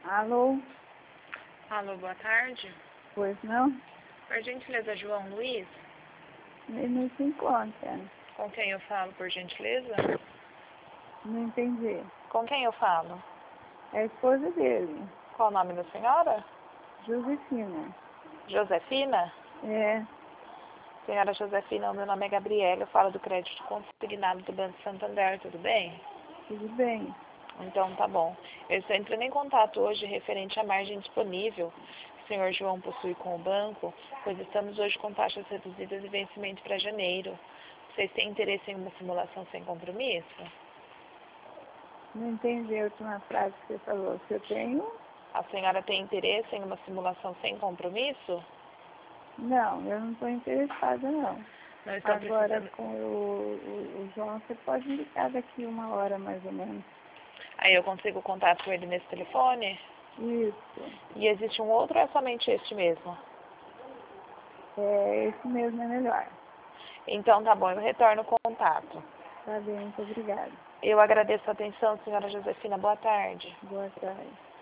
Alô? Alô, boa tarde. Pois não? Por gentileza, João Luiz? Ele não se encontra. Com quem eu falo, por gentileza? Não entendi. Com quem eu falo? É a esposa dele, Qual o nome da senhora? Josefina. Josefina? É, Senhora Josefina, o meu nome é Gabriela, eu falo do crédito consignado do Banco Santander, tudo bem? tudo bem. Então tá bom. Eu estou entrando em contato hoje referente à margem disponível que o senhor João possui com o banco, pois estamos hoje com taxas reduzidas e vencimento para janeiro. Vocês têm interesse em uma simulação sem compromisso? Não entendi a última frase que você falou. Se eu tenho? A senhora tem interesse em uma simulação sem compromisso? Não, eu não estou interessada, não. Não estou Agora, precisando. com o João, você pode me ligar daqui 1 hora, mais ou menos. Aí eu consigo contato com ele nesse telefone? Isso. E existe um outro ou é somente este mesmo? É, esse mesmo é melhor. Então tá bom, eu retorno o contato. Tá bem, muito obrigada. Eu agradeço a atenção, senhora Josefina. Boa tarde. Boa tarde.